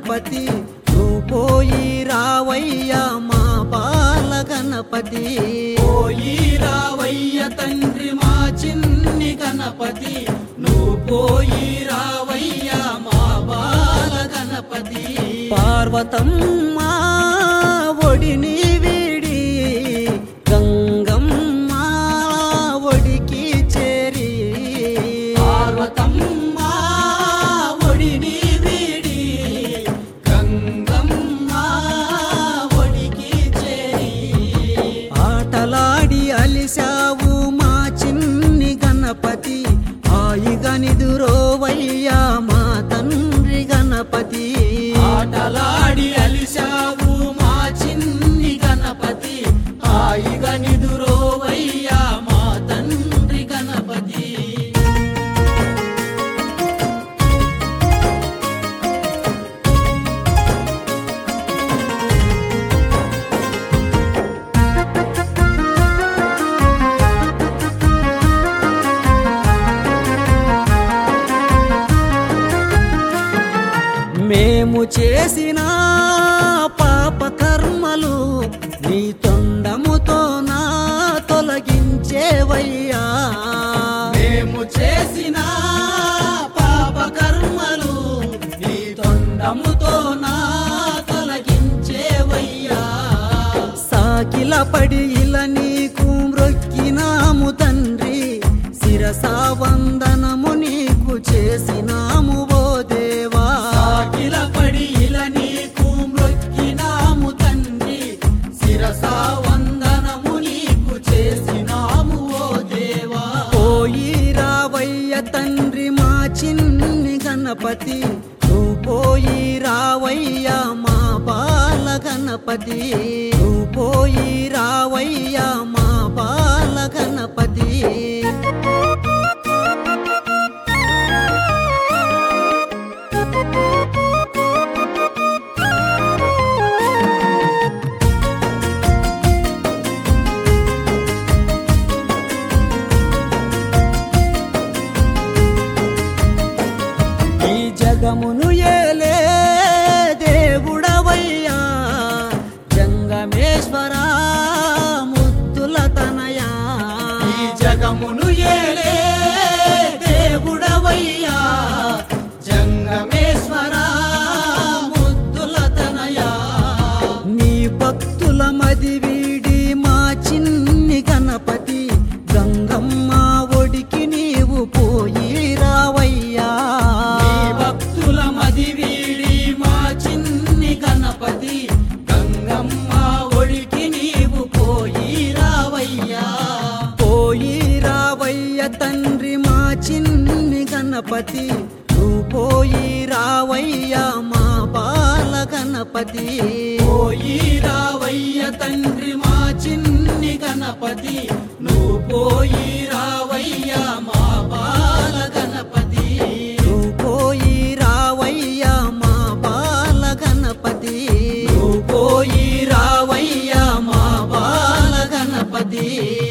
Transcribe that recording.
గణపతి నువ్వు పోయి రావయ్యా మా బాల గణపతి. పోయి రావయ్య తండ్రి మా చిన్ని గణపతి, నువ్వు పోయి రావయ్యా మా బాల గణపతి. పార్వతమ్మ ఒడిని వీడి గంగమ్మ ఒడికి చేరి, పార్వతమ్మ ఒడిని వీడి గంగమ్మ ఒడికి చేరి, ఆటలాడి అలిసావు మా చిన్ని గణపతి, హాయిగా నిదురోవయ్యా మా తండ్రి గణపతి. ఆటలాడి అలిసావు మా చిన్ని గణపతి, హాయిగా నిదురోవయ్యా మా తండ్రి గణపతి. మేము చేసిన పాప కర్మలు నీ తొండముతో నా తొలగించేవయ్యా. మేము చేసిన పాప కర్మలు నీ తొండముతో నా తొలగించేవయ్యా. సాకిల పడి ఇలా నీకు మ్రొక్కినాము తండ్రి, శిరసా వందనము నీకు చేసినాము ఓ దేవా. సాకిల పడి ఇలా నీకు మ్రొక్కినాము తండ్రి, శిరసా వందనము నీకు చేసినాము ఓ దేవా. పోయి రావయ్య తండ్రి మా చిన్ని గణపతి, నువ్వు పోయి రావయ్యా మా బాల గణపతి. నువ్వు పోయి రావయ్యా మా బాల గణపతి. ఈ జగమును ఏలే దేవుడవయ్యా, జంగమేశ్వరా ముద్దుల తనయా. ఈ జగమును ఏలే దేవుడవయ్యా, జంగమేశ్వరా ముద్దుల తనయా. నీ భక్తుల మది వీడి మా చిన్ని గణపతి, గంగమ్మ ఒడికి నీవు పోయి రావయ్యా. నీ భక్తుల మది వీడి మా చిన్ని గణపతి, గంగమ్మ ఒడికి నీవు పోయి రావయ్యా. పోయి రావయ్య తండ్రి మా చిన్ని గణపతి, నువ్వు పోయి రావయ్యా మా బాల గణపతి. పోయి రావయ్య తండ్రి మా చిన్ని గణపతి, నువ్వు పోయి రావయ్యా మా బాల గణపతి. నువ్వు పోయి రావయ్యా మా బాల గణపతి. నువ్వు పోయి రావయ్యా మా బాల గణపతి.